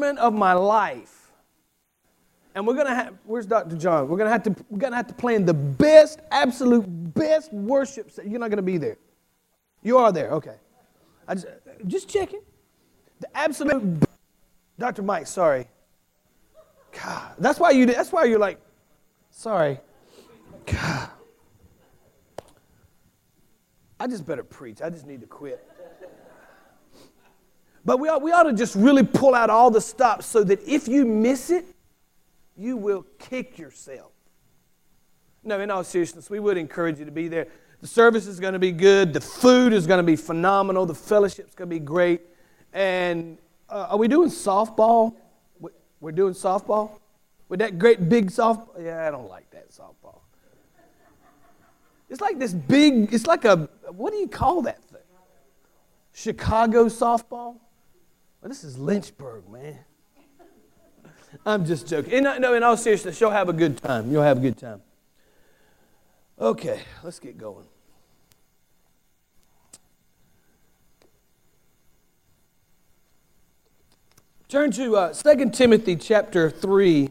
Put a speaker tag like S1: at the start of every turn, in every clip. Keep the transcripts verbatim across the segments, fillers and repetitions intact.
S1: sermon of my life. And we're gonna have, where's Doctor John? We're gonna have to, we're gonna have to plan the best, absolute best worship. You're not gonna be there. You are there, okay. I just, just checking. The absolute, Doctor Mike, sorry. God, that's why you, that's why you're like, sorry. God. I just better preach. I just need to quit. But we ought, we ought to just really pull out all the stops so that if you miss it, you will kick yourself. No, in all seriousness, we would encourage you to be there. The service is going to be good. The food is going to be phenomenal. The fellowship is going to be great. And uh, are we doing softball? We're doing softball? With that great big softball? Yeah, I don't like that softball. It's like this big, it's like a, what do you call that thing? Chicago softball? Well, this is Lynchburg, man. I'm just joking. In, no, in all seriousness, you'll have a good time. You'll have a good time. Okay, let's get going. Turn to uh, Second Timothy chapter three.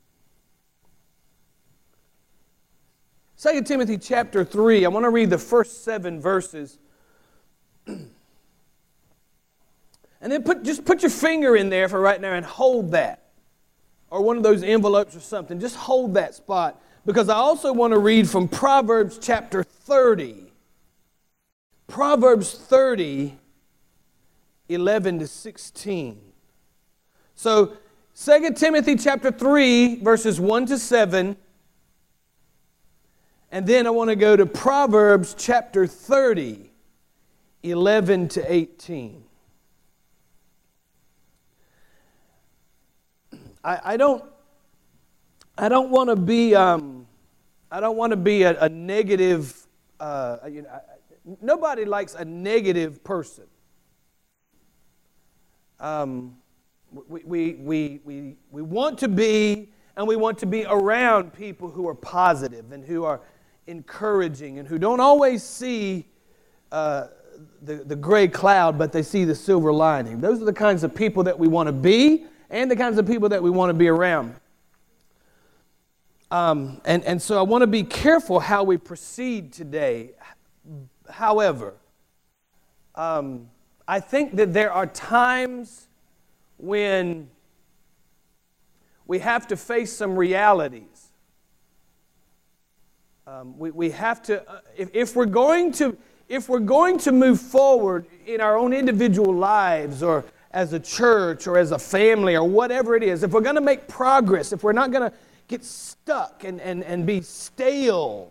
S1: Second Timothy chapter three. I want to read the first seven verses. And then put just put your finger in there for right now and hold that. Or one of those envelopes or something. Just hold that spot. Because I also want to read from Proverbs chapter thirty. Proverbs thirty, eleven to sixteen. So, Second Timothy chapter three, verses one to seven. And then I want to go to Proverbs chapter thirty, eleven to eighteen. I, I don't I don't want to be um, I don't want to be a, a negative uh, you know, I, nobody likes a negative person. Um We, we, we, we, we want to be, and we want to be around people who are positive and who are encouraging and who don't always see uh, the, the gray cloud, but they see the silver lining. Those are the kinds of people that we want to be and the kinds of people that we want to be around. Um, and, and so I want to be careful how we proceed today. However, um, I think that there are times when we have to face some realities. Um, we, we have to, uh, if, if we're going to, if we're going to move forward in our own individual lives or as a church or as a family or whatever it is, if we're going to make progress, if we're not going to get stuck and, and, and be stale,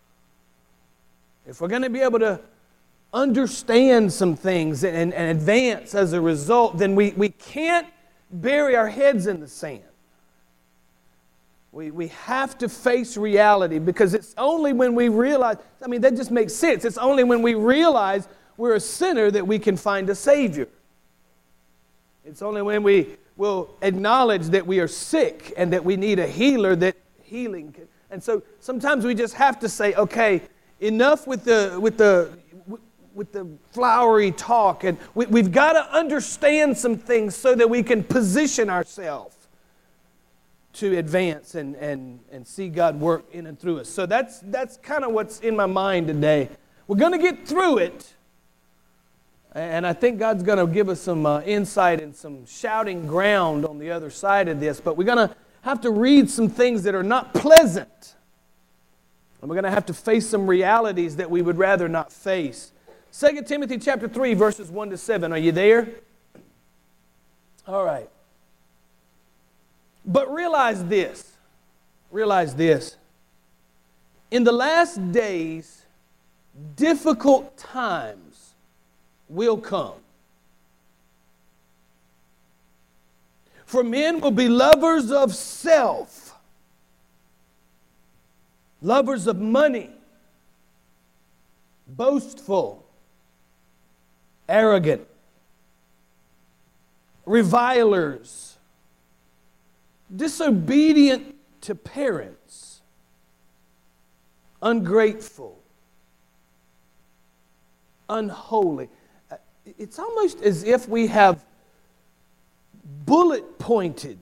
S1: if we're going to be able to understand some things and, and advance as a result, then we, we can't bury our heads in the sand. We, we have to face reality because it's only when we realize, I mean, that just makes sense. It's only when we realize we're a sinner that we can find a Savior. It's only when we will acknowledge that we are sick and that we need a healer that healing can. And so sometimes we just have to say, okay, enough with the with the with the flowery talk, and we, we've got to understand some things so that we can position ourselves to advance and, and, and see God work in and through us. So that's that's kind of what's in my mind today. We're going to get through it, and I think God's going to give us some uh, insight and some shouting ground on the other side of this, but we're going to have to read some things that are not pleasant, and we're going to have to face some realities that we would rather not face. Second Timothy chapter three, verses one to seven. Are you there? All right. But realize this. Realize this. In the last days, difficult times will come. For men will be lovers of self, lovers of money, boastful, arrogant, revilers, disobedient to parents, ungrateful, unholy. It's almost as if we have bullet pointed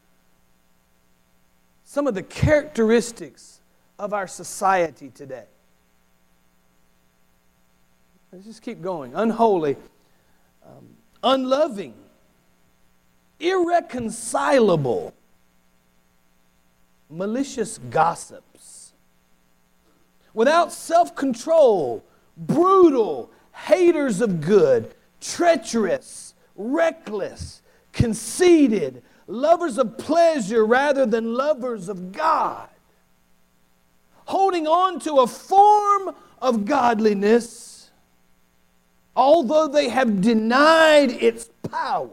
S1: some of the characteristics of our society today. Let's just keep going. Unholy, um, unloving, irreconcilable, malicious gossips, without self-control, brutal, haters of good, treacherous, reckless, conceited, lovers of pleasure rather than lovers of God, holding on to a form of godliness, although they have denied its power.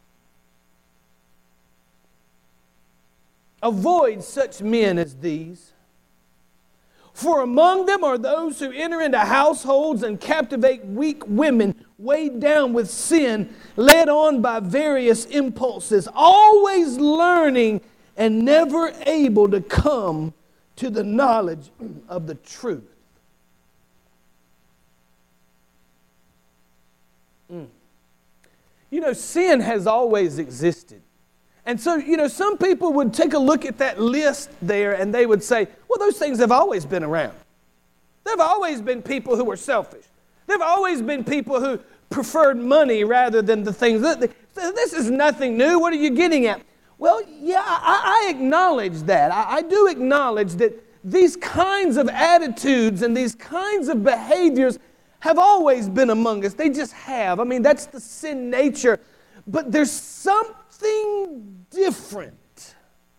S1: Avoid such men as these. For among them are those who enter into households and captivate weak women, weighed down with sin, led on by various impulses, always learning and never able to come to the knowledge of the truth. Mm. You know, sin has always existed. And so, you know, some people would take a look at that list there and they would say, well, those things have always been around. There have always been people who were selfish. There have always been people who preferred money rather than the things. This is nothing new. What are you getting at? Well, yeah, I, I acknowledge that. I, I do acknowledge that these kinds of attitudes and these kinds of behaviors have always been among us. They just have. I mean, that's the sin nature. But there's something different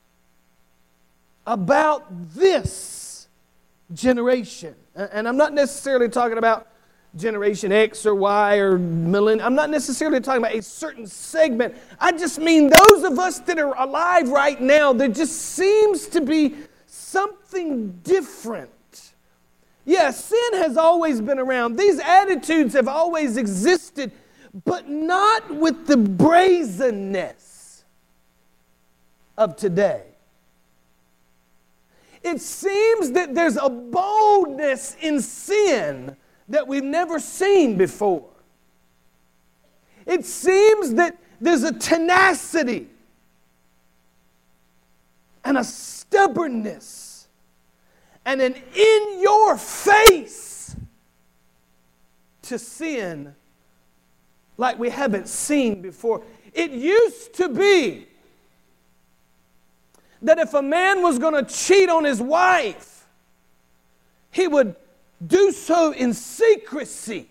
S1: about this generation. And I'm not necessarily talking about Generation X or Y or millennial. I'm not necessarily talking about a certain segment. I just mean those of us that are alive right now, there just seems to be something different. Yes, sin has always been around. These attitudes have always existed, but not with the brazenness of today. It seems that there's a boldness in sin that we've never seen before. It seems that there's a tenacity and a stubbornness and an in-your-face to sin like we haven't seen before. It used to be that if a man was going to cheat on his wife, he would do so in secrecy.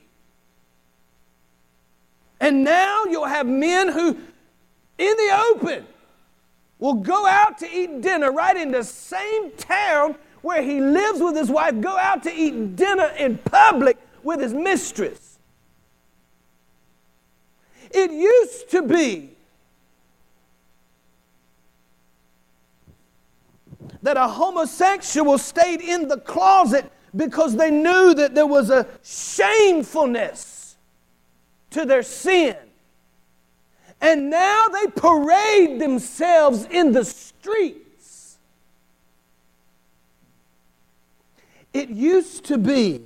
S1: And now you'll have men who, in the open, will go out to eat dinner right in the same town where he lives with his wife, go out to eat dinner in public with his mistress. It used to be that a homosexual stayed in the closet because they knew that there was a shamefulness to their sin. And now they parade themselves in the streets. It used to be.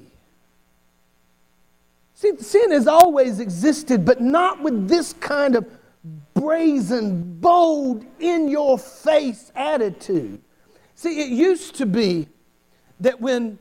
S1: See, sin has always existed, but not with this kind of brazen, bold, in-your-face attitude. See, it used to be that when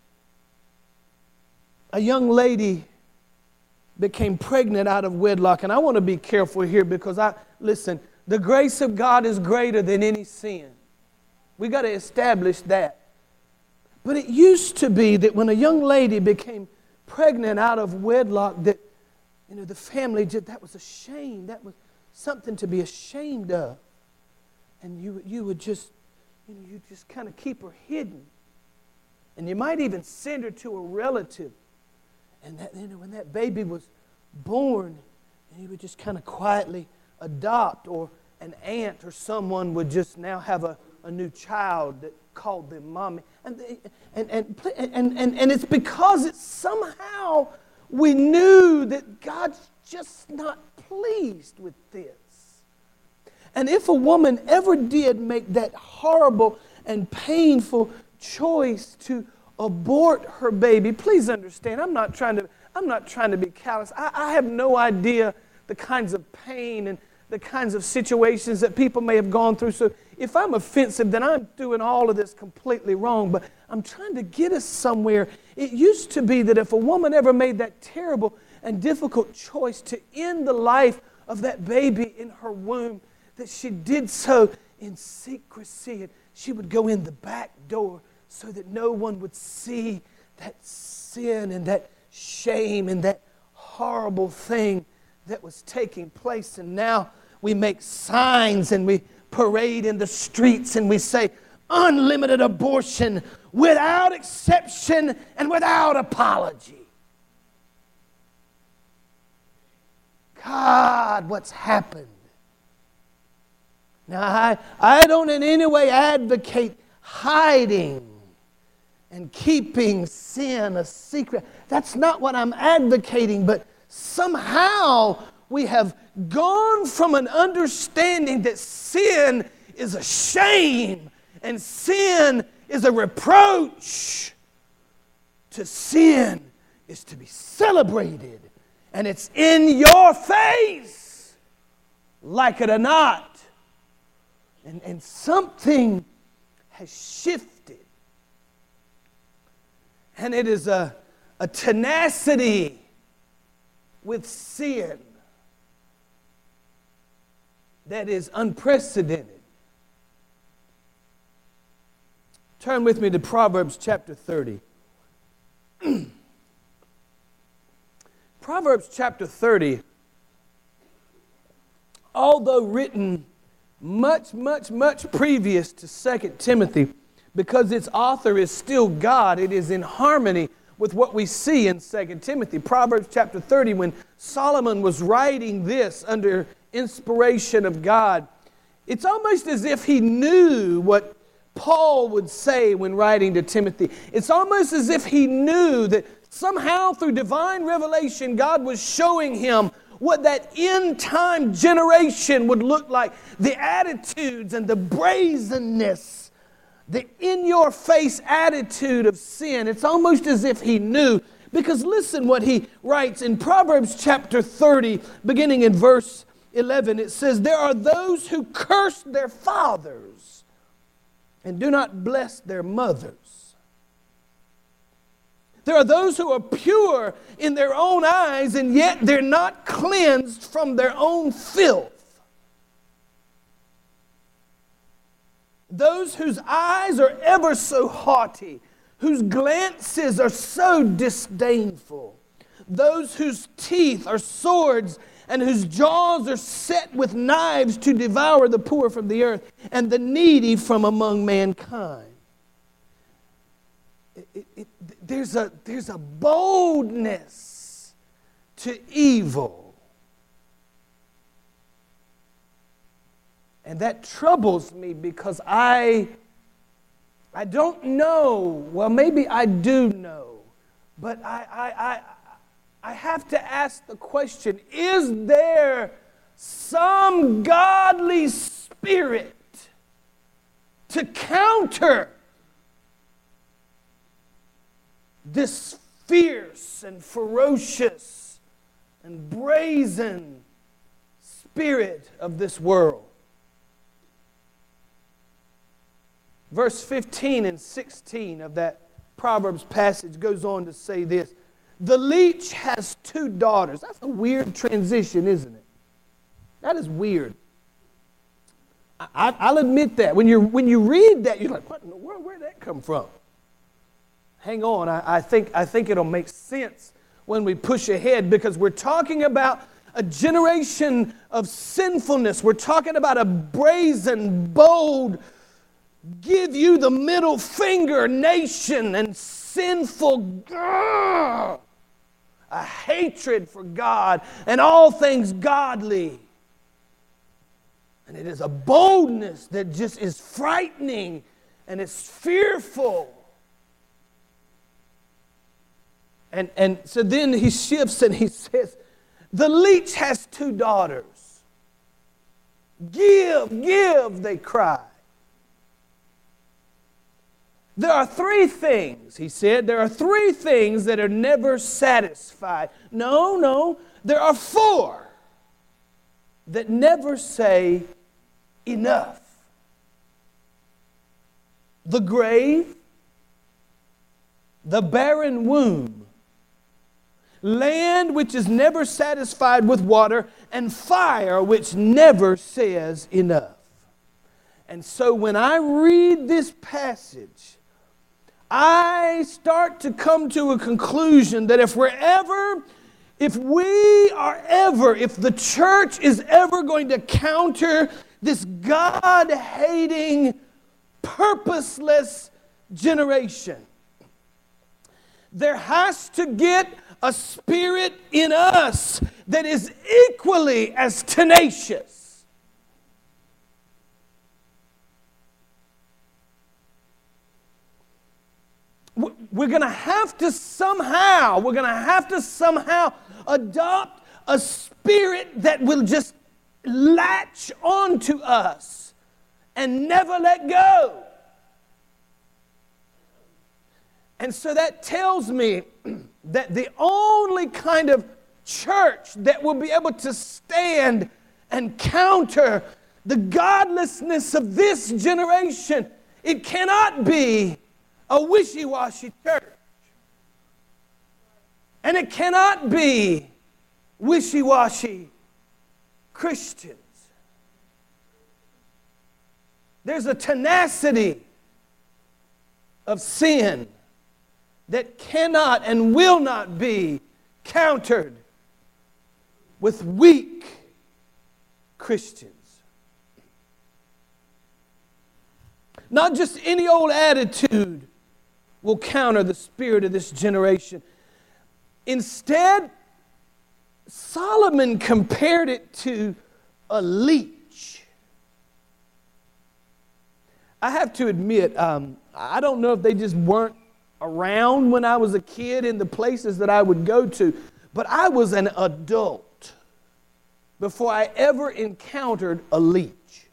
S1: a young lady became pregnant out of wedlock, and I want to be careful here because I, listen, the grace of God is greater than any sin. We got to establish that. But it used to be that when a young lady became pregnant out of wedlock, that, you know, the family did, that was a shame. That was something to be ashamed of. And you, you would just, you know, you just kind of keep her hidden. And you might even send her to a relative. And that, you know, when that baby was born, you would just kind of quietly adopt, or an aunt or someone would just now have a, a new child that called them mommy. And, they, and, and, and, and, and it's because it's somehow we knew that God's just not pleased with this. And if a woman ever did make that horrible and painful choice to abort her baby, please understand, I'm not trying to, I'm not trying to be callous. I, I have no idea the kinds of pain and the kinds of situations that people may have gone through. So if I'm offensive, then I'm doing all of this completely wrong. But I'm trying to get us somewhere. It used to be that if a woman ever made that terrible and difficult choice to end the life of that baby in her womb, that she did so in secrecy, and she would go in the back door so that no one would see that sin and that shame and that horrible thing that was taking place. And now we make signs and we parade in the streets and we say, unlimited abortion without exception and without apology. God, what's happened? Now, I, I don't in any way advocate hiding and keeping sin a secret. That's not what I'm advocating, but somehow we have gone from an understanding that sin is a shame and sin is a reproach to sin is to be celebrated, and it's in your face, like it or not. And, and something has shifted. And it is a, a tenacity with sin that is unprecedented. Turn with me to Proverbs chapter thirty. Proverbs chapter thirty, although written much, much, much previous to Second Timothy, because its author is still God, it is in harmony with what we see in Second Timothy. Proverbs chapter thirty, when Solomon was writing this under inspiration of God, it's almost as if he knew what Paul would say when writing to Timothy. It's almost as if he knew that somehow through divine revelation, God was showing him what that end-time generation would look like. The attitudes and the brazenness, the in-your-face attitude of sin. It's almost as if he knew. Because listen what he writes in Proverbs chapter thirty, beginning in verse eleven. It says, there are those who curse their fathers and do not bless their mothers. There are those who are pure in their own eyes, and yet they're not cleansed from their own filth. Those whose eyes are ever so haughty, whose glances are so disdainful. Those whose teeth are swords and whose jaws are set with knives to devour the poor from the earth and the needy from among mankind. It, it, it, there's a, there's a boldness to evil. And that troubles me because I, I don't know. Well, maybe I do know. But I, I, I, I have to ask the question, is there some godly spirit to counter this fierce and ferocious and brazen spirit of this world? Verse fifteen and sixteen of that Proverbs passage goes on to say this. The leech has two daughters. That's a weird transition, isn't it? That is weird. I, I'll admit that. When, you're, when you read that, you're like, what in the world? Where did that come from? Hang on, I, I think I think it'll make sense when we push ahead, because we're talking about a generation of sinfulness. We're talking about a brazen, bold, give you the middle finger nation and sinful, grrr, a hatred for God and all things godly. And it is a boldness that just is frightening and it's fearful. And, and so then he shifts and he says, the leech has two daughters. Give, give, they cry. There are three things, he said, there are three things that are never satisfied. No, no, there are four that never say enough. The grave, the barren womb, land which is never satisfied with water, and fire which never says enough. And so when I read this passage, I start to come to a conclusion that if we're ever, if we are ever, if the church is ever going to counter this God-hating, purposeless generation, there has to get a spirit in us that is equally as tenacious. We're going to have to somehow, we're going to have to somehow adopt a spirit that will just latch onto us and never let go. And so that tells me that the only kind of church that will be able to stand and counter the godlessness of this generation, it cannot be a wishy-washy church. And it cannot be wishy-washy Christians. There's a tenacity of sin that cannot and will not be countered with weak Christians. Not just any old attitude will counter the spirit of this generation. Instead, Solomon compared it to a leech. I have to admit, um, I don't know if they just weren't around when I was a kid in the places that I would go to, but I was an adult before I ever encountered a leech.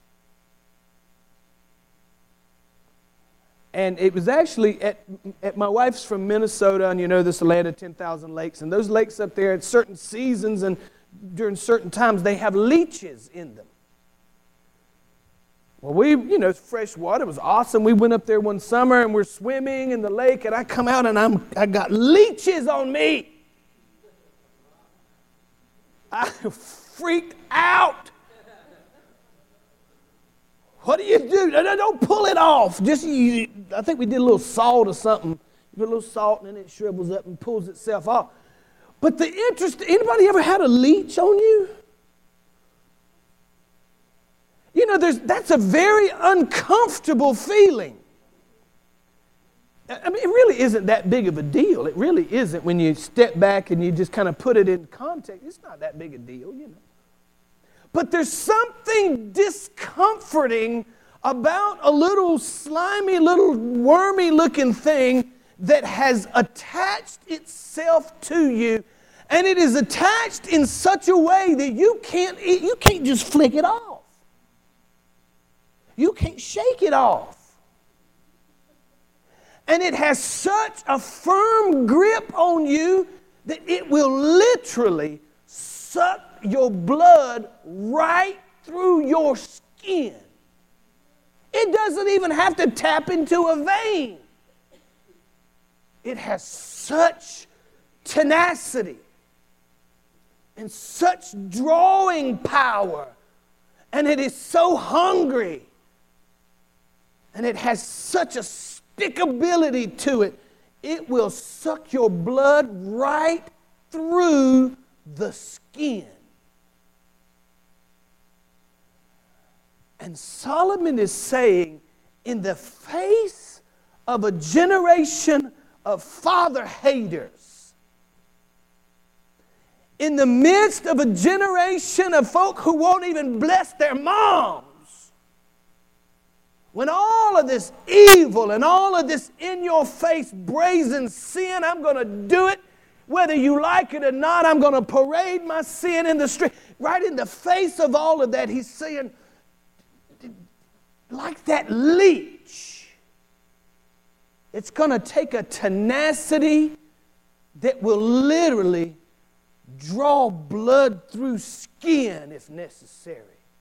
S1: And it was actually at, at my wife's from Minnesota, and you know this land of ten thousand lakes, and those lakes up there at certain seasons and during certain times, they have leeches in them. Well, we, you know, fresh water, it was awesome. We went up there one summer and we're swimming in the lake, and I come out and I'm, I got leeches on me. I freaked out. What do you do? No, no, don't pull it off. Just, you, I think we did a little salt or something. You put a little salt and then it shrivels up and pulls itself off. But the interest, anybody ever had a leech on you? You know, there's, that's a very uncomfortable feeling. I mean, it really isn't that big of a deal. It really isn't when you step back and you just kind of put it in context. It's not that big a deal, you know. But there's something discomforting about a little slimy, little wormy looking thing that has attached itself to you, and it is attached in such a way that you can't, you can't just flick it off. You can't shake it off. And it has such a firm grip on you that it will literally suck your blood right through your skin. It doesn't even have to tap into a vein. It has such tenacity and such drawing power, and it is so hungry, and it has such a stickability to it. It will suck your blood right through the skin. And Solomon is saying, in the face of a generation of father haters, in the midst of a generation of folk who won't even bless their moms, when all of this evil and all of this in-your-face brazen sin, I'm going to do it whether you like it or not, I'm going to parade my sin in the street. Right in the face of all of that, he's saying, like that leech, it's going to take a tenacity that will literally draw blood through skin if necessary.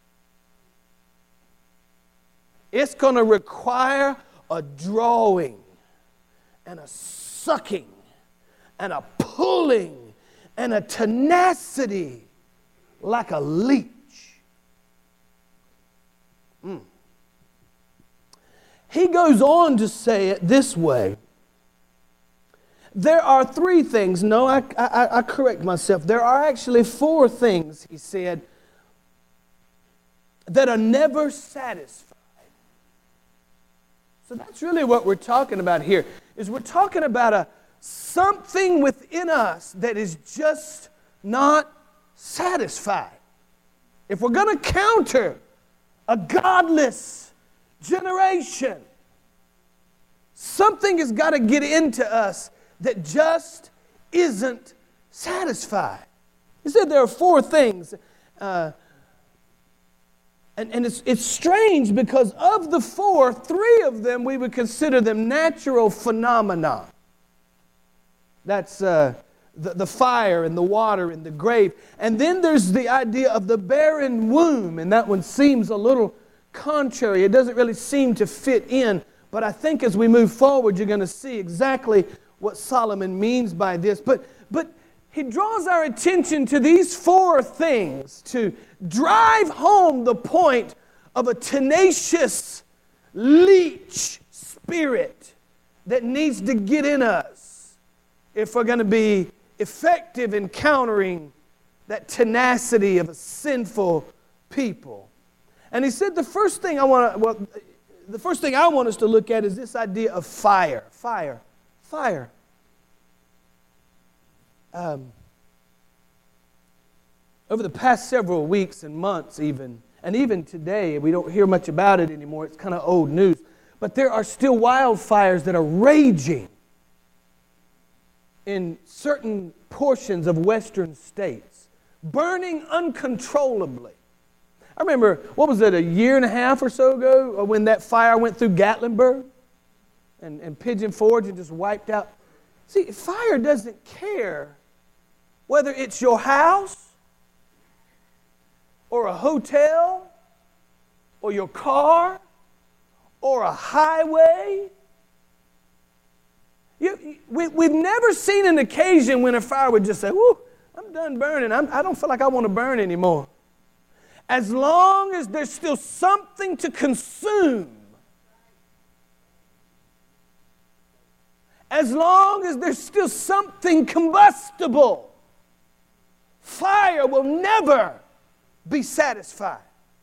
S1: It's going to require a drawing and a sucking and a pulling and a tenacity like a leech. Mm. He goes on to say it this way. There are three things. No, I, I, I correct myself. There are actually four things, he said, that are never satisfied. So that's really what we're talking about here, is we're talking about a something within us that is just not satisfied. If we're going to counter a godless generation, something has got to get into us that just isn't satisfied. He said there are four things. Uh, and and it's, it's strange because of the four, three of them we would consider them natural phenomena. That's uh, the, the fire and the water and the grave. And then there's the idea of the barren womb, and that one seems a little contrary. It doesn't really seem to fit in. But I think as we move forward, you're going to see exactly what Solomon means by this. But, but he draws our attention to these four things to drive home the point of a tenacious leech spirit that needs to get in us if we're going to be effective in countering that tenacity of a sinful people. And he said the first thing I want to, well, the first thing I want us to look at is this idea of fire. Fire. Fire. Um, over the past several weeks and months even, and even today, we don't hear much about it anymore. It's kind of old news. But there are still wildfires that are raging in certain portions of western states, burning uncontrollably. I remember, what was it, a year and a half or so ago when that fire went through Gatlinburg and, and Pigeon Forge and just wiped out. See, fire doesn't care whether it's your house or a hotel or your car or a highway. You, we, we've never seen an occasion when a fire would just say, whoo, I'm done burning. I'm, I don't feel like I want to burn anymore. As long as there's still something to consume, as long as there's still something combustible, fire will never be satisfied.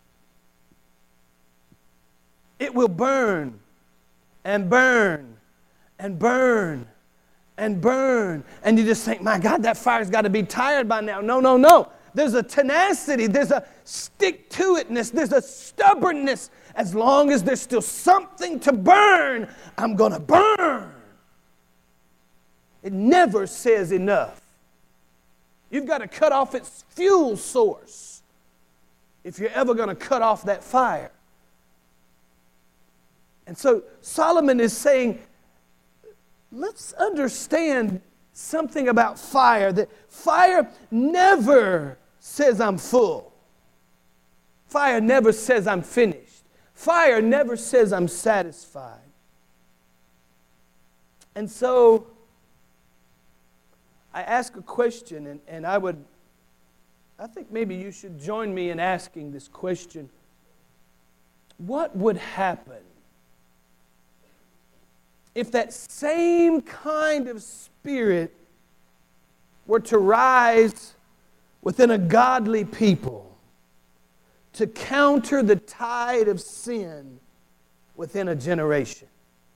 S1: It will burn and burn and burn and burn. And you just think, my God, that fire's got to be tired by now. No, no, no. There's a tenacity, there's a stick-to-itness, there's a stubbornness. As long as there's still something to burn, I'm going to burn. It never says enough. You've got to cut off its fuel source if you're ever going to cut off that fire. And so Solomon is saying, let's understand something about fire, that fire never says I'm full. Fire never says I'm finished. Fire never says I'm satisfied. And so I ask a question, and, and I would, I think maybe you should join me in asking this question. What would happen if that same kind of spirit were to rise within a godly people to counter the tide of sin within a generation?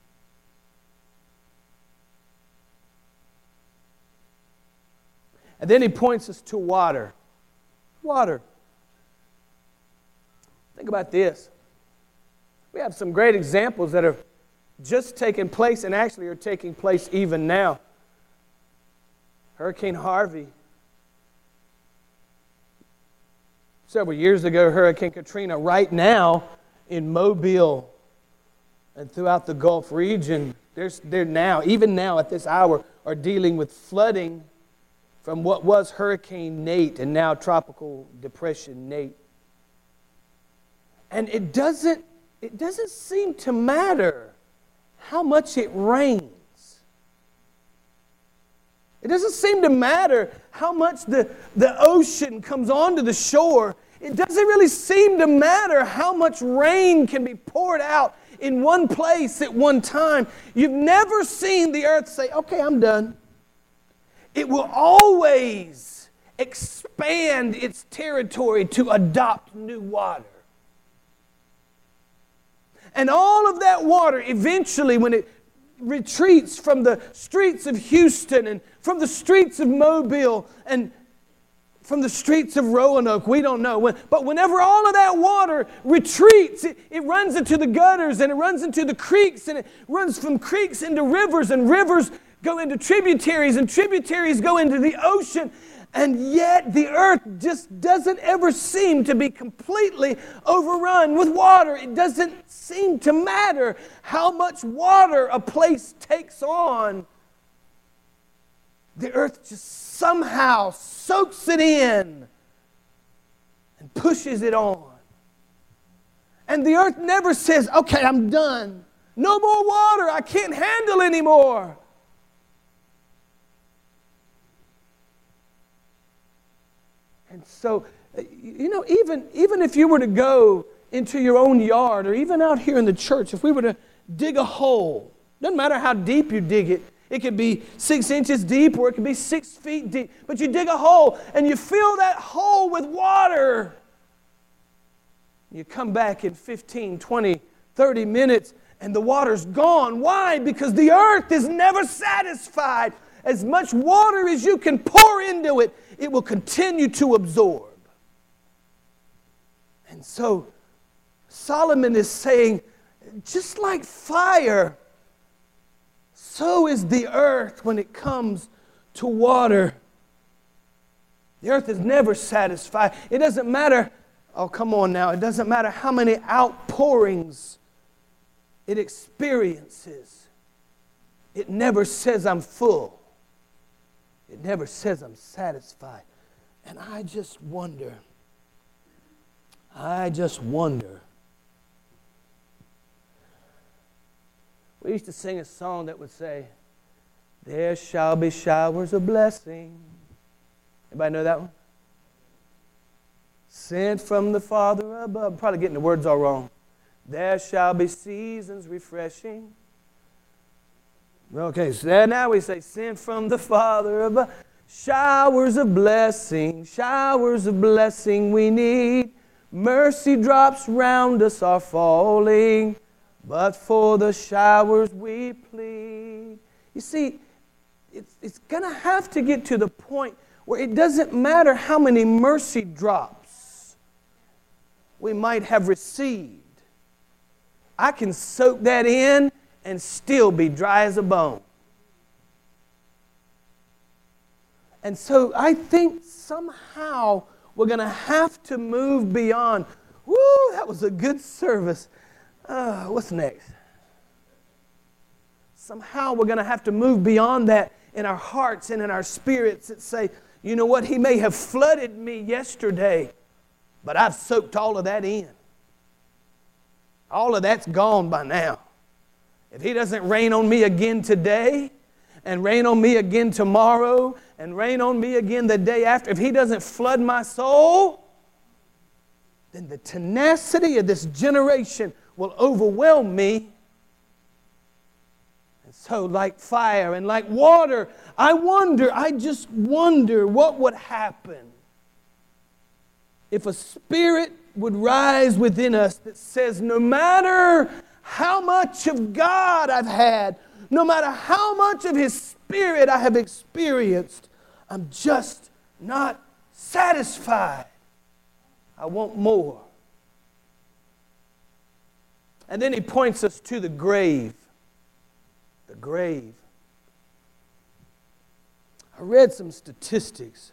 S1: And then he points us to water. Water. Think about this. We have some great examples that have just taken place and actually are taking place even now. Hurricane Harvey. Several years ago, Hurricane Katrina. Right now, in Mobile and throughout the Gulf region, there's, they're now, even now at this hour, are dealing with flooding from what was Hurricane Nate and now Tropical Depression Nate. And it doesn't, it doesn't seem to matter how much it rains. It doesn't seem to matter how much the, the ocean comes onto the shore. It doesn't really seem to matter how much rain can be poured out in one place at one time. You've never seen the earth say, okay, I'm done. It will always expand its territory to adopt new water. And all of that water, eventually, when it retreats from the streets of Houston and from the streets of Mobile and from the streets of Roanoke, we don't know. But whenever all of that water retreats, it, it runs into the gutters and it runs into the creeks and it runs from creeks into rivers and rivers go into tributaries and tributaries go into the ocean. And yet the earth just doesn't ever seem to be completely overrun with water. It doesn't seem to matter how much water a place takes on. The earth just somehow soaks it in and pushes it on. And the earth never says, okay, I'm done. No more water. I can't handle anymore. And so, you know, even, even if you were to go into your own yard or even out here in the church, if we were to dig a hole, doesn't matter how deep you dig it, it could be six inches deep or it could be six feet deep, but you dig a hole and you fill that hole with water. You come back in fifteen, twenty, thirty minutes and the water's gone. Why? Because the earth is never satisfied. As much water as you can pour into it, it will continue to absorb. And so Solomon is saying, just like fire, so is the earth when it comes to water. The earth is never satisfied. It doesn't matter, oh come on now, it doesn't matter how many outpourings it experiences. It never says I'm full. It never says I'm satisfied. And I just wonder, I just wonder. We used to sing a song that would say, there shall be showers of blessing. Anybody know that one? Sent from the Father above. I'm probably getting the words all wrong. There shall be seasons refreshing. Okay, so now we say, sent from the Father above. Showers of blessing, showers of blessing we need. Mercy drops round us are falling, but for the showers we plead. You see, it's, it's going to have to get to the point where it doesn't matter how many mercy drops we might have received. I can soak that in and still be dry as a bone. And so I think somehow we're going to have to move beyond. Woo, that was a good service. Uh, what's next? Somehow we're going to have to move beyond that in our hearts and in our spirits that say, you know what, He may have flooded me yesterday, but I've soaked all of that in. All of that's gone by now. If He doesn't rain on me again today, and rain on me again tomorrow, and rain on me again the day after, if He doesn't flood my soul, then the tenacity of this generation will overwhelm me. And so like fire and like water, I wonder, I just wonder what would happen if a spirit would rise within us that says, no matter how much of God I've had, no matter how much of His Spirit I have experienced, I'm just not satisfied. I want more. And then he points us to the grave. The grave. I read some statistics.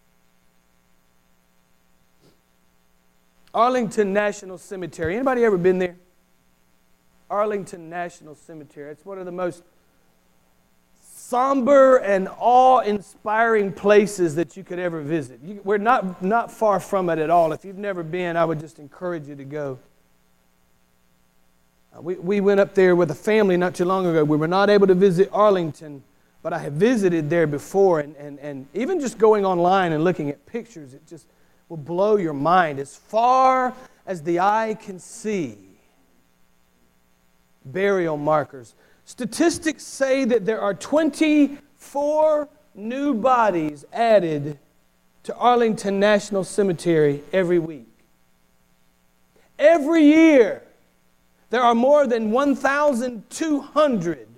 S1: Arlington National Cemetery. Anybody ever been there? Arlington National Cemetery. It's one of the most somber and awe-inspiring places that you could ever visit. You, we're not, not far from it at all. If you've never been, I would just encourage you to go. Uh, we, we went up there with a family not too long ago. We were not able to visit Arlington, but I have visited there before. And, and, and even just going online and looking at pictures, it just will blow your mind. As far as the eye can see, burial markers. Statistics say that there are twenty-four new bodies added to Arlington National Cemetery every week. Every year, there are more than one thousand two hundred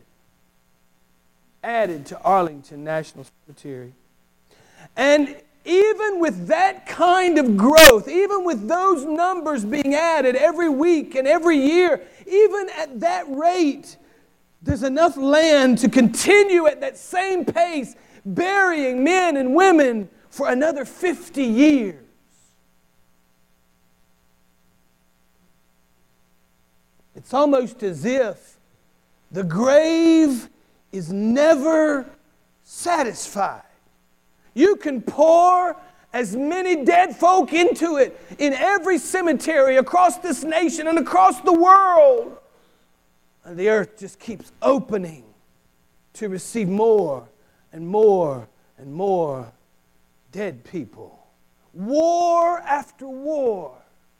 S1: added to Arlington National Cemetery. And even with that kind of growth, even with those numbers being added every week and every year, even at that rate, there's enough land to continue at that same pace, burying men and women for another fifty years. It's almost as if the grave is never satisfied. You can pour as many dead folk into it in every cemetery across this nation and across the world. And the earth just keeps opening to receive more and more and more dead people. War after war.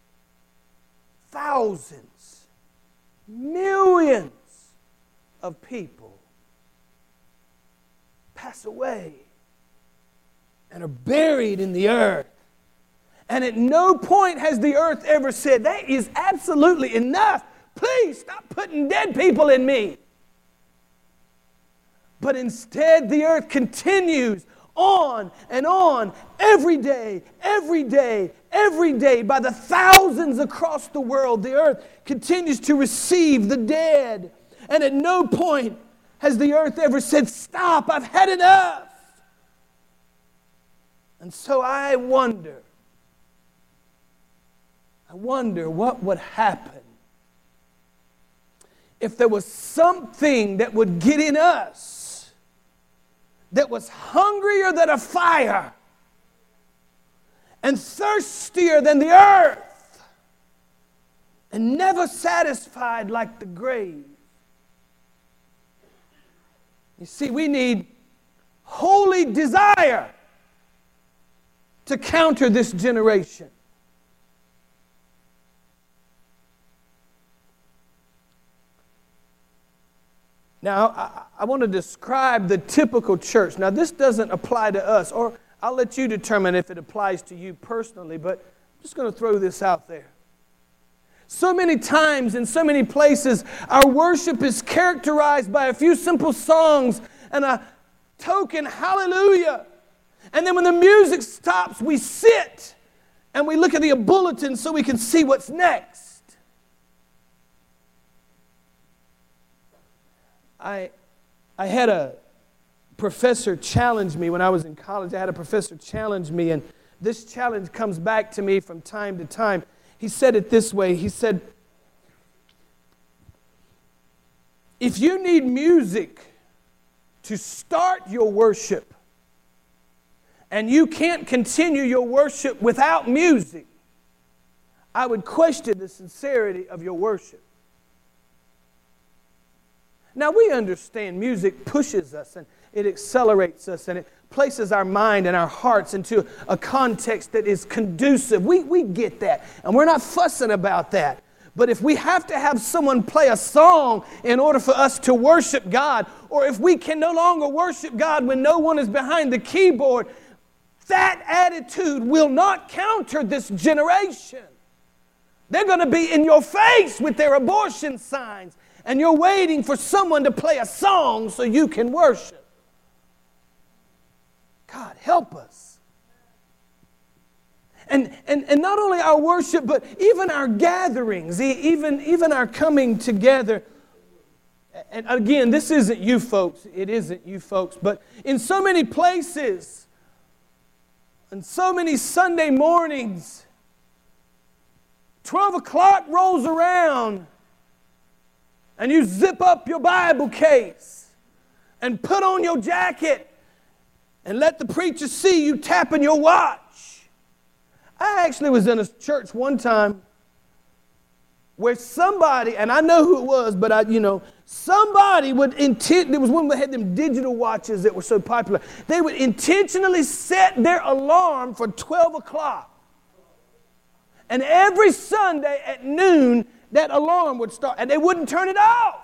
S1: Thousands, millions of people pass away and are buried in the earth. And at no point has the earth ever said, that is absolutely enough. Please stop putting dead people in me. But instead, the earth continues on and on every day, every day, every day. By the thousands across the world, the earth continues to receive the dead. And at no point has the earth ever said, stop, I've had enough. And so I wonder, I wonder what would happen if there was something that would get in us that was hungrier than a fire and thirstier than the earth and never satisfied like the grave. You see, we need holy desire to counter this generation. Now, I, I want to describe the typical church. Now, this doesn't apply to us, or I'll let you determine if it applies to you personally, but I'm just going to throw this out there. So many times in so many places, our worship is characterized by a few simple songs and a token hallelujah. And then when the music stops, we sit and we look at the bulletin so we can see what's next. I, I had a professor challenge me when I was in college. I had a professor challenge me, and this challenge comes back to me from time to time. He said it this way. He said, if you need music to start your worship, and you can't continue your worship without music, I would question the sincerity of your worship. Now, we understand music pushes us and it accelerates us and it places our mind and our hearts into a context that is conducive. We, we get that, and we're not fussing about that. But if we have to have someone play a song in order for us to worship God, or if we can no longer worship God when no one is behind the keyboard, that attitude will not counter this generation. They're going to be in your face with their abortion signs, and you're waiting for someone to play a song so you can worship. God, help us. And, and, and not only our worship, but even our gatherings, even, even our coming together. And again, this isn't you folks. It isn't you folks. But in so many places, and so many Sunday mornings, twelve o'clock rolls around, and you zip up your Bible case, and put on your jacket and let the preacher see you tapping your watch. I actually was in a church one time where somebody, and I know who it was, but I, you know, somebody would intent, there was one that had them digital watches that were so popular. They would intentionally set their alarm for twelve o'clock. And every Sunday at noon, that alarm would start, and they wouldn't turn it off.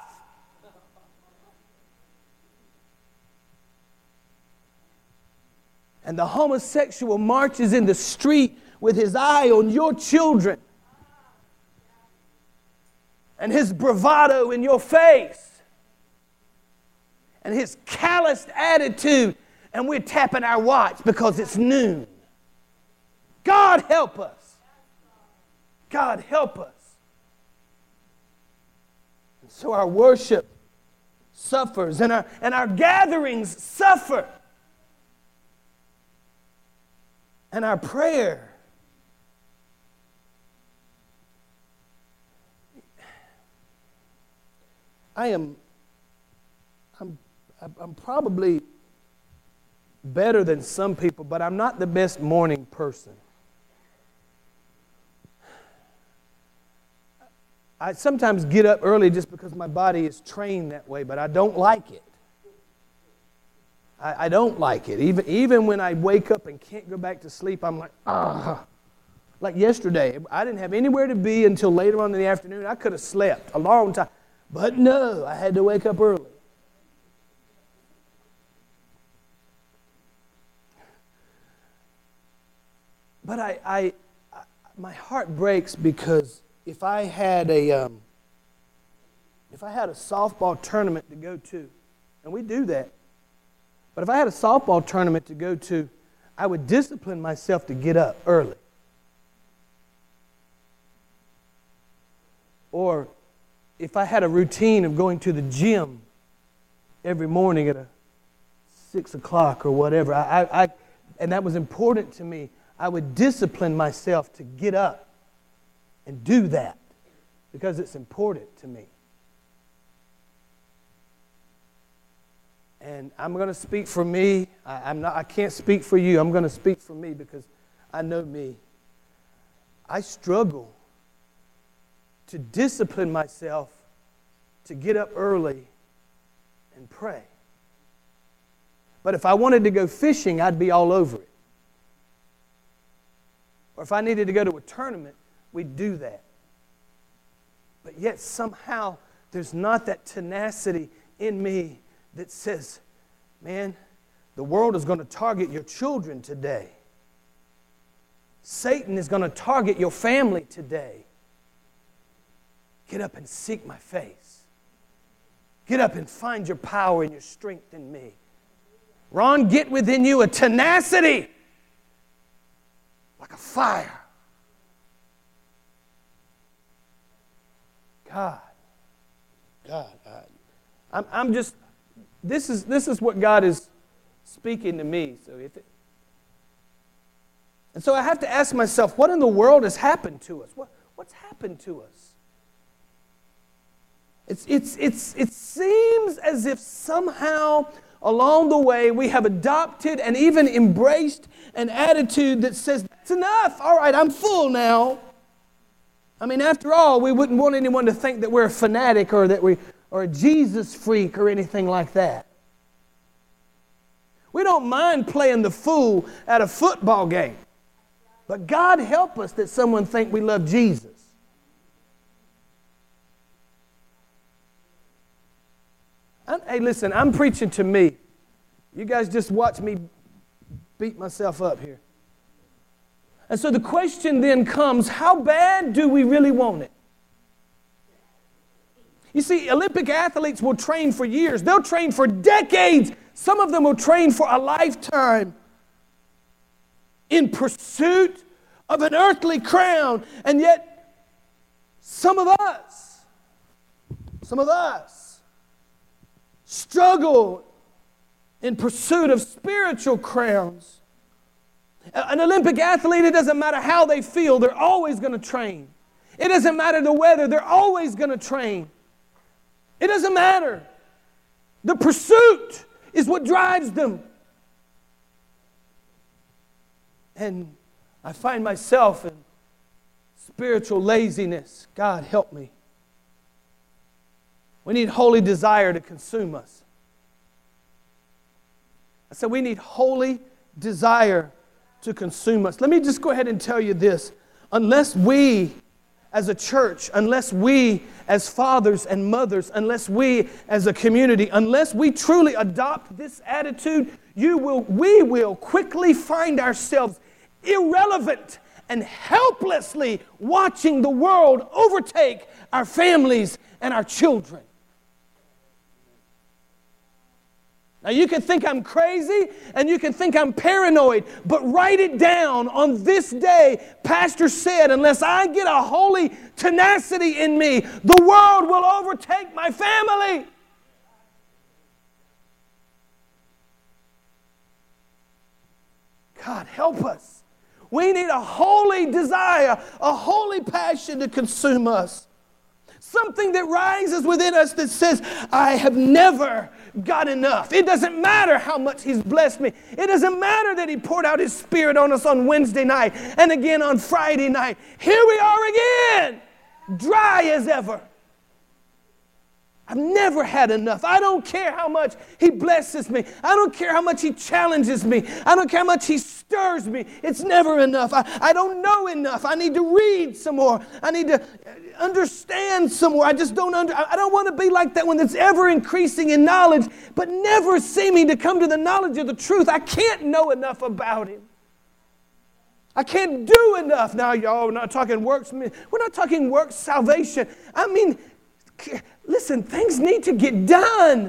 S1: And the homosexual marches in the street with his eye on your children and his bravado in your face and his calloused attitude, and we're tapping our watch because it's noon. God help us. God help us. And so our worship suffers, and our, and our gatherings suffer. And our prayer. I am, I'm, I'm probably better than some people, but I'm not the best morning person. I sometimes get up early just because my body is trained that way, but I don't like it. I, I don't like it. Even, even when I wake up and can't go back to sleep, I'm like, ah. Like yesterday, I didn't have anywhere to be until later on in the afternoon. I could have slept a long time. But no, I had to wake up early. But I, I, I my heart breaks because if I had a, um, if I had a softball tournament to go to, and we do that, but if I had a softball tournament to go to, I would discipline myself to get up early. Or if I had a routine of going to the gym every morning at a six o'clock or whatever, I, I, I, and that was important to me, I would discipline myself to get up and do that because it's important to me. And I'm going to speak for me. I, I'm not, I can't speak for you. I'm going to speak for me because I know me. I struggle to discipline myself to get up early and pray. But if I wanted to go fishing, I'd be all over it. Or if I needed to go to a tournament, we'd do that. But yet somehow there's not that tenacity in me that says, man, the world is going to target your children today. Satan is going to target your family today. Get up and seek my face. Get up and find your power and your strength in me. Ron, get within you a tenacity like a fire. God, God, I, I'm, I'm just, this is, this is what God is speaking to me. So if it, and so I have to ask myself, what in the world has happened to us? What, what's happened to us? It's, it's, it's, it seems as if somehow along the way we have adopted and even embraced an attitude that says, that's enough. All right, I'm full now. I mean, after all, we wouldn't want anyone to think that we're a fanatic or that we are a Jesus freak or anything like that. We don't mind playing the fool at a football game. But God help us that someone think we love Jesus. I'm, hey, listen, I'm preaching to me. You guys just watch me beat myself up here. And so the question then comes, how bad do we really want it? You see, Olympic athletes will train for years. They'll train for decades. Some of them will train for a lifetime in pursuit of an earthly crown. And yet, some of us, some of us struggle in pursuit of spiritual crowns. An Olympic athlete, it doesn't matter how they feel, they're always going to train. It doesn't matter the weather, they're always going to train. It doesn't matter. The pursuit is what drives them. And I find myself in spiritual laziness. God, help me. We need holy desire to consume us. I said we need holy desire to consume us. Let me just go ahead and tell you this. Unless we as a church, unless we as fathers and mothers, unless we as a community, unless we truly adopt this attitude, you will, we will quickly find ourselves irrelevant and helplessly watching the world overtake our families and our children. Now you can think I'm crazy and you can think I'm paranoid, but write it down. On this day, Pastor said, unless I get a holy tenacity in me, the world will overtake my family. God, help us. We need a holy desire, a holy passion to consume us. Something that rises within us that says, I have never got enough. It doesn't matter how much He's blessed me. It doesn't matter that He poured out His Spirit on us on Wednesday night and again on Friday night. Here we are again, dry as ever. I've never had enough. I don't care how much He blesses me. I don't care how much He challenges me. I don't care how much He stirs me. It's never enough. I, I don't know enough. I need to read some more. I need to understand some more. I just don't under, I don't want to be like that one that's ever increasing in knowledge, but never seeming to come to the knowledge of the truth. I can't know enough about Him. I can't do enough. Now, y'all, we're not talking works. We're not talking works salvation. I mean, listen, things need to get done.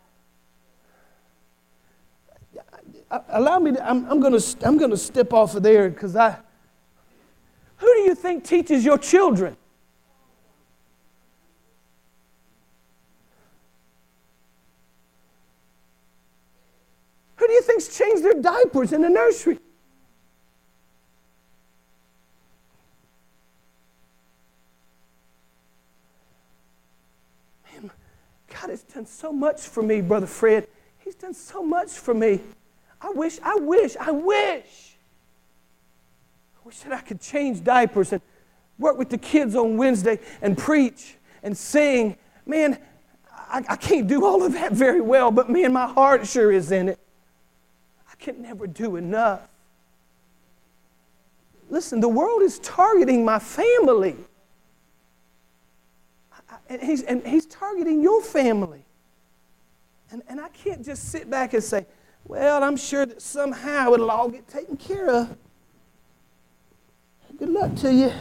S1: Allow me to, I'm, I'm going to I'm going to step off of there because I, who do you think teaches your children? Who do you think's changed their diapers in the nursery? Man, God has done so much for me, Brother Fred. He's done so much for me. I wish, I wish, I wish. I wish that I could change diapers and work with the kids on Wednesday and preach and sing. Man, I, I can't do all of that very well, but man, my heart sure is in it. I can never do enough. Listen, the world is targeting my family. I, and, he's, and he's targeting your family. And, and I can't just sit back and say, well, I'm sure that somehow it'll all get taken care of. Good luck to you.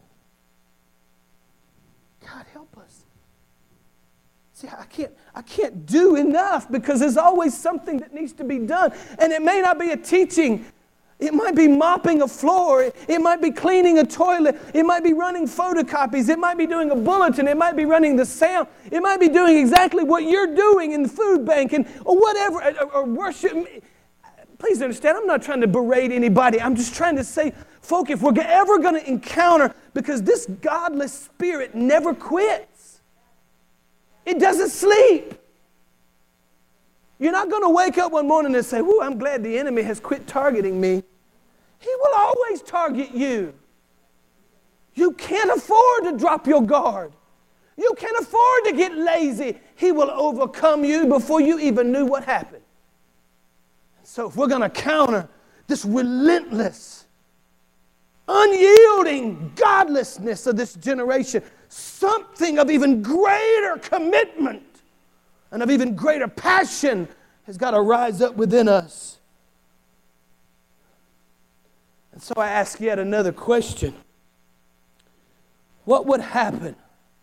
S1: God, help us. See, I can't, I can't do enough because there's always something that needs to be done. And it may not be a teaching. It might be mopping a floor. It might be cleaning a toilet. It might be running photocopies. It might be doing a bulletin. It might be running the sound. It might be doing exactly what you're doing in the food bank and, or whatever, or, or worship. Please understand, I'm not trying to berate anybody. I'm just trying to say, folk, if we're ever going to encounter, because this godless spirit never quits. It doesn't sleep. You're not going to wake up one morning and say, whoo, I'm glad the enemy has quit targeting me. He will always target you. You can't afford to drop your guard. You can't afford to get lazy. He will overcome you before you even knew what happened. So if we're going to counter this relentless, unyielding godlessness of this generation, something of even greater commitment and of even greater passion has got to rise up within us. And so I ask yet another question. What would happen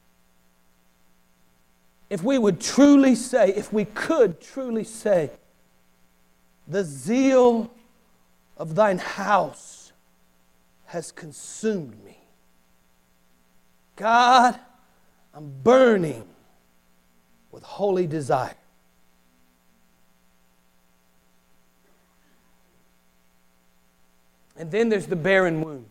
S1: if we would truly say, if we could truly say, the zeal of thine house has consumed me. God, I'm burning with holy desire. And then there's the barren womb.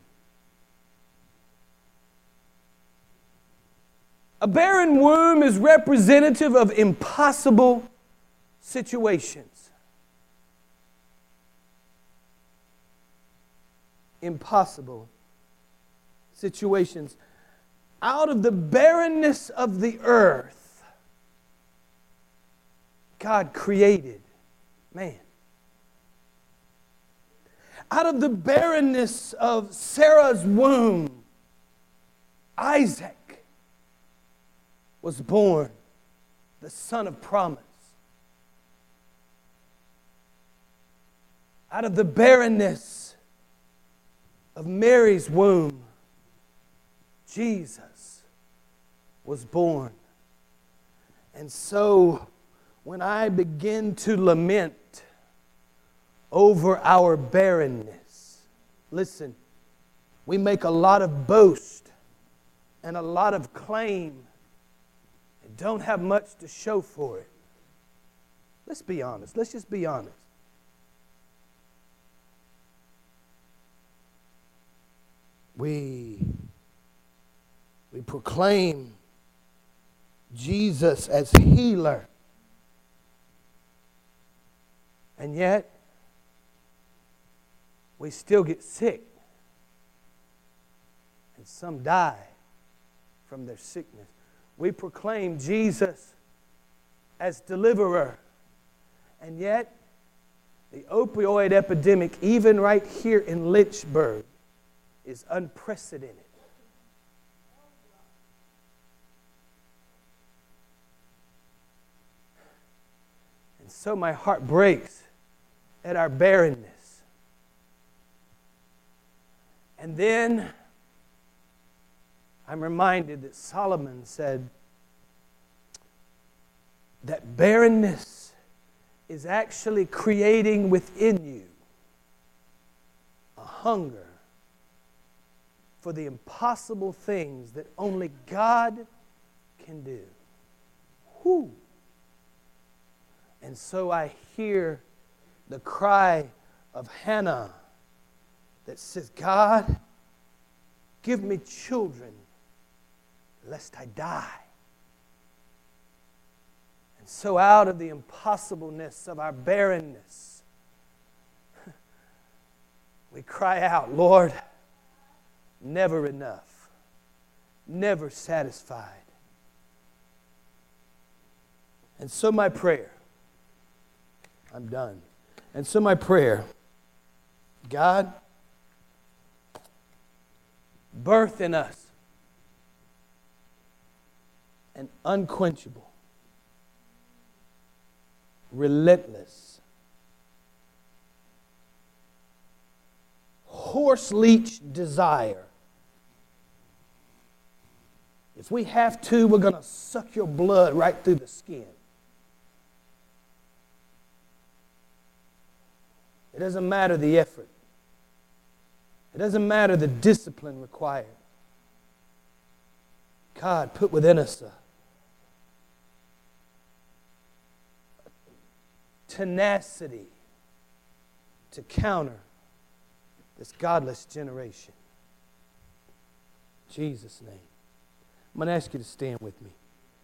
S1: A barren womb is representative of impossible situations, impossible situations, out of the barrenness of the earth, God created man. Out of the barrenness of Sarah's womb, Isaac was born, the son of promise. Out of the barrenness of Mary's womb, Jesus was born. And so, when I begin to lament over our barrenness, listen, we make a lot of boast and a lot of claim and don't have much to show for it. Let's be honest. Let's just be honest. We, we proclaim Jesus as healer. And yet, we still get sick. And some die from their sickness. We proclaim Jesus as deliverer. And yet, the opioid epidemic, even right here in Lynchburg, is unprecedented. And so my heart breaks at our barrenness. And then I'm reminded that Solomon said that barrenness is actually creating within you a hunger for the impossible things that only God can do. Whew. And so I hear the cry of Hannah that says, God, give me children lest I die. And so out of the impossibleness of our barrenness, we cry out, Lord, never enough, never satisfied. And so my prayer, I'm done. And so my prayer, God, birth in us an unquenchable, relentless, horse-leech desire. If we have to, we're going to suck your blood right through the skin. It doesn't matter the effort. It doesn't matter the discipline required. God, put within us a tenacity to counter this godless generation. In Jesus' name. I'm going to ask you to stand with me.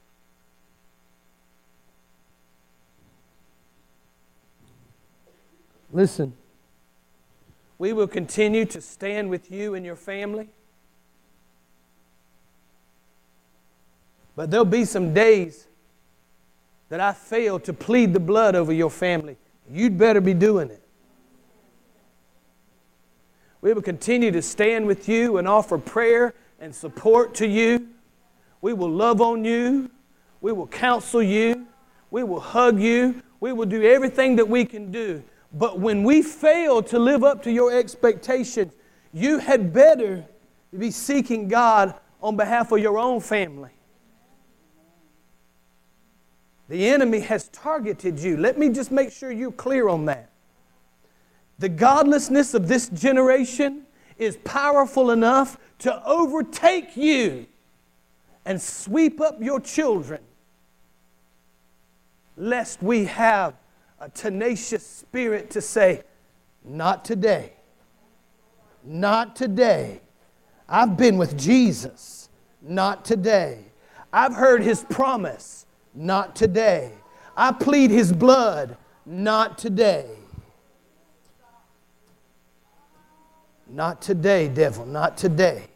S1: Listen, we will continue to stand with you and your family. But there'll be some days that I fail to plead the blood over your family. You'd better be doing it. We will continue to stand with you and offer prayer and support to you. We will love on you. We will counsel you. We will hug you. We will do everything that we can do. But when we fail to live up to your expectations, you had better be seeking God on behalf of your own family. The enemy has targeted you. Let me just make sure you're clear on that. The godlessness of this generation is powerful enough to overtake you and sweep up your children, lest we have a tenacious spirit to say, not today. Not today. I've been with Jesus. Not today. I've heard His promise. Not today. I plead His blood, not today. Not today, devil, not today.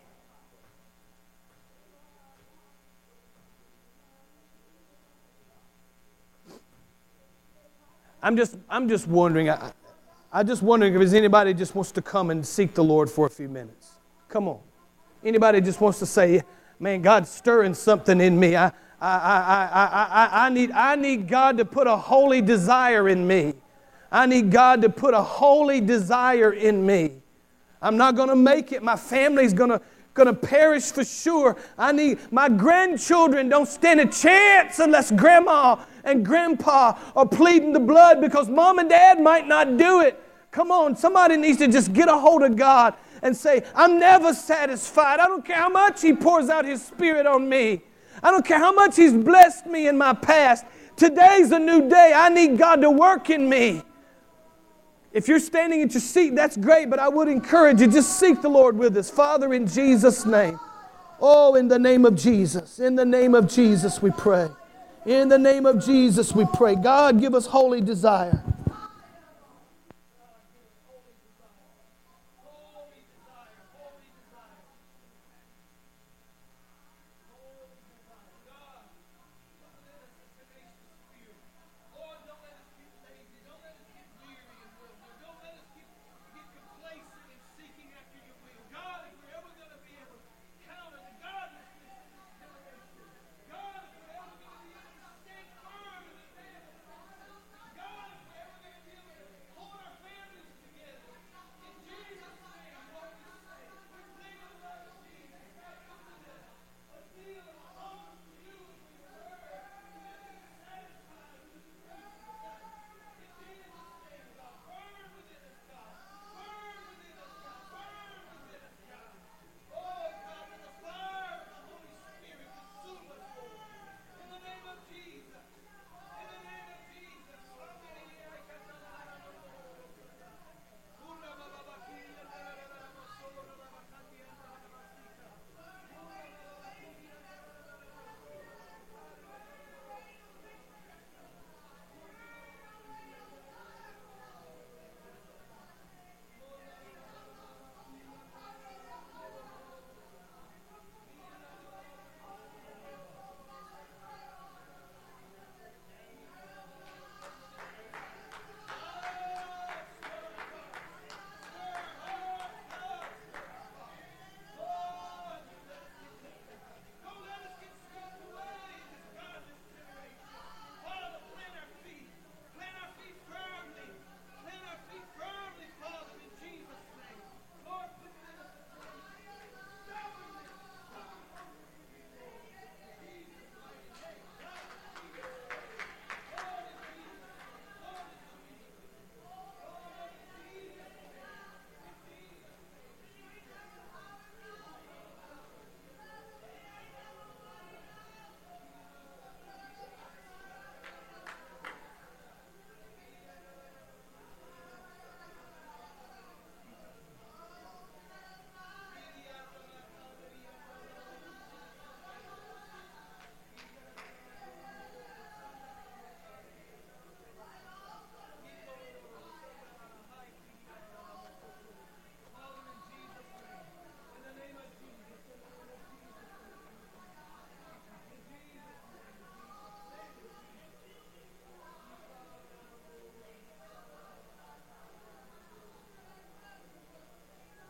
S1: I'm just, I'm just wondering, I, I'm just wondering if there's anybody just wants to come and seek the Lord for a few minutes. Come on. Anybody just wants to say, man, God's stirring something in me. I, I, I, I, I, I, need, I need God to put a holy desire in me. I need God to put a holy desire in me. I'm not going to make it. My family's going to going to perish for sure. I need, my grandchildren don't stand a chance unless grandma and grandpa are pleading the blood because mom and dad might not do it. Come on, somebody needs to just get a hold of God and say, I'm never satisfied. I don't care how much He pours out His Spirit on me. I don't care how much He's blessed me in my past. Today's a new day. I need God to work in me. If you're standing at your seat, that's great, but I would encourage you, just seek the Lord with us. Father, in Jesus' name. Oh, in the name of Jesus. In the name of Jesus we pray. In the name of Jesus we pray. God, give us holy desire.